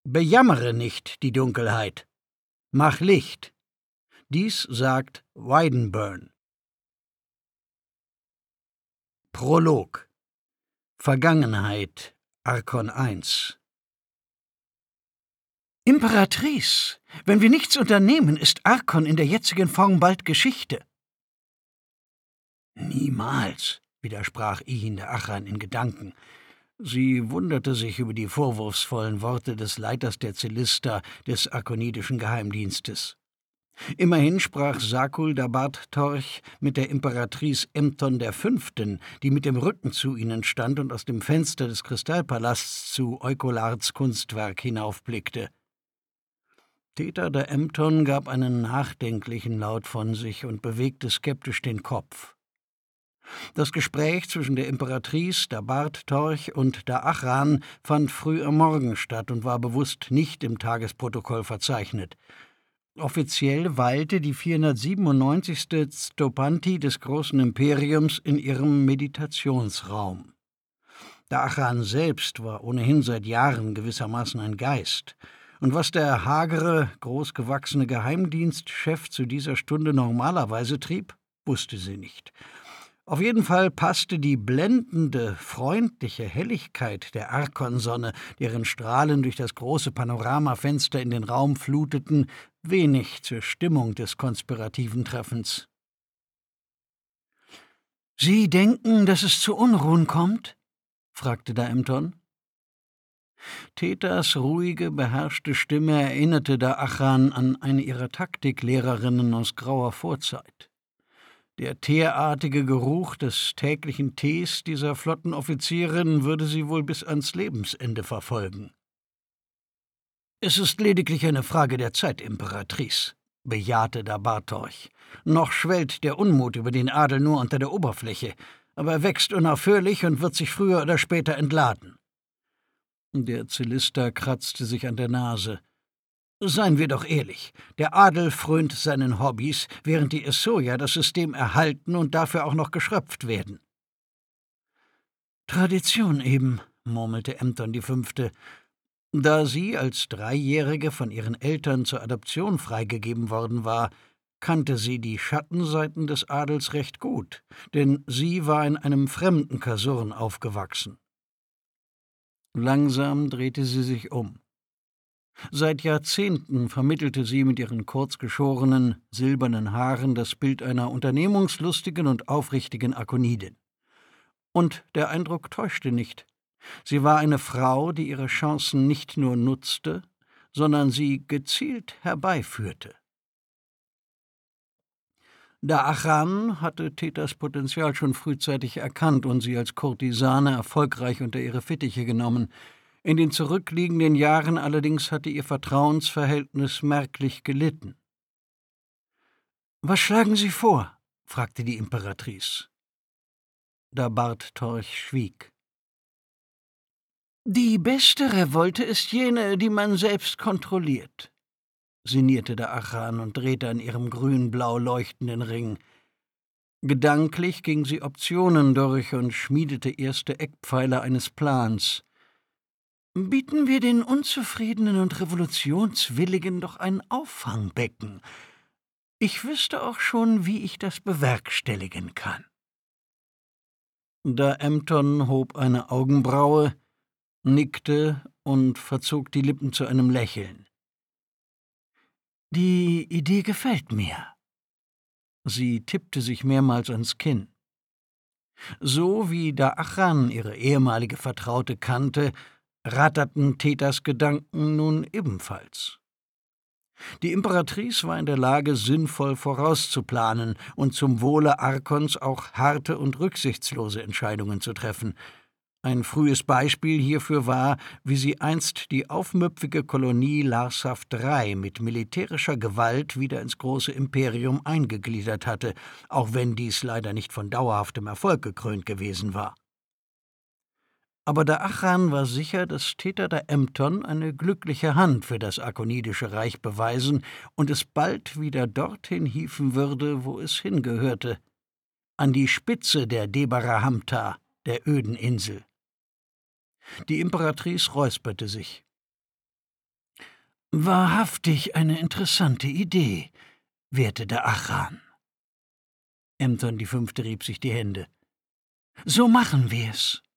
Bejammere nicht die Dunkelheit. Mach Licht. Dies sagt Weidenburn. Prolog. Vergangenheit, Arkon 1. Imperatrice, wenn wir nichts unternehmen, ist Arkon in der jetzigen Form bald Geschichte. Niemals, widersprach Ihin der Achran in Gedanken. Sie wunderte sich über die vorwurfsvollen Worte des Leiters der Zelister des arkonidischen Geheimdienstes. Immerhin sprach Sakul Dabart-Torch mit der Imperatrice Emton V., die mit dem Rücken zu ihnen stand und aus dem Fenster des Kristallpalasts zu Eukolards Kunstwerk hinaufblickte. Theta der Emton gab einen nachdenklichen Laut von sich und bewegte skeptisch den Kopf. Das Gespräch zwischen der Imperatrice, Dabart-Torch und der Achran fand früh am Morgen statt und war bewusst nicht im Tagesprotokoll verzeichnet. Offiziell weilte die 497. Stopanti des großen Imperiums in ihrem Meditationsraum. Der Achran selbst war ohnehin seit Jahren gewissermaßen ein Geist. Und was der hagere, großgewachsene Geheimdienstchef zu dieser Stunde normalerweise trieb, wusste sie nicht. Auf jeden Fall passte die blendende, freundliche Helligkeit der Arkonsonne, deren Strahlen durch das große Panoramafenster in den Raum fluteten, wenig zur Stimmung des konspirativen Treffens. »Sie denken, dass es zu Unruhen kommt?« fragte da Emton. Thetas ruhige, beherrschte Stimme erinnerte da Achran an eine ihrer Taktiklehrerinnen aus grauer Vorzeit. Der teerartige Geruch des täglichen Tees dieser Flottenoffizierin würde sie wohl bis ans Lebensende verfolgen. »Es ist lediglich eine Frage der Zeit, Imperatrice«, bejahte Dabart-Torch. »Noch schwellt der Unmut über den Adel nur unter der Oberfläche, aber er wächst unaufhörlich und wird sich früher oder später entladen.« Der Zelister kratzte sich an der Nase. »Seien wir doch ehrlich, der Adel frönt seinen Hobbys, während die Essoja das System erhalten und dafür auch noch geschröpft werden.« »Tradition eben«, murmelte Emton V., da sie als Dreijährige von ihren Eltern zur Adoption freigegeben worden war, kannte sie die Schattenseiten des Adels recht gut, denn sie war in einem fremden Kasurn aufgewachsen. Langsam drehte sie sich um. Seit Jahrzehnten vermittelte sie mit ihren kurzgeschorenen, silbernen Haaren das Bild einer unternehmungslustigen und aufrichtigen Arkonidin. Und der Eindruck täuschte nicht. Sie war eine Frau, die ihre Chancen nicht nur nutzte, sondern sie gezielt herbeiführte. Der Achran hatte Thetas Potenzial schon frühzeitig erkannt und sie als Kurtisane erfolgreich unter ihre Fittiche genommen. In den zurückliegenden Jahren allerdings hatte ihr Vertrauensverhältnis merklich gelitten. »Was schlagen Sie vor?« fragte die Imperatrice. Dabart-Torch schwieg. »Die beste Revolte ist jene, die man selbst kontrolliert«, sinnierte der Achran und drehte an ihrem grün-blau leuchtenden Ring. Gedanklich ging sie Optionen durch und schmiedete erste Eckpfeiler eines Plans. »Bieten wir den Unzufriedenen und Revolutionswilligen doch ein Auffangbecken. Ich wüsste auch schon, wie ich das bewerkstelligen kann.« Da Emton hob eine Augenbraue, nickte und verzog die Lippen zu einem Lächeln. »Die Idee gefällt mir.« Sie tippte sich mehrmals ans Kinn. So wie da Achran ihre ehemalige Vertraute kannte, ratterten Thetas Gedanken nun ebenfalls. Die Imperatrice war in der Lage, sinnvoll vorauszuplanen und zum Wohle Arkons auch harte und rücksichtslose Entscheidungen zu treffen. Ein frühes Beispiel hierfür war, wie sie einst die aufmüpfige Kolonie Larsav III mit militärischer Gewalt wieder ins große Imperium eingegliedert hatte, auch wenn dies leider nicht von dauerhaftem Erfolg gekrönt gewesen war. Aber der Achran war sicher, dass Theta der Emton eine glückliche Hand für das arkonidische Reich beweisen und es bald wieder dorthin hieven würde, wo es hingehörte, an die Spitze der Debarahamta, der öden Insel. Die Imperatrice räusperte sich. Wahrhaftig eine interessante Idee, werteter Achran. Emton die Fünfte rieb sich die Hände. »So machen wir's«,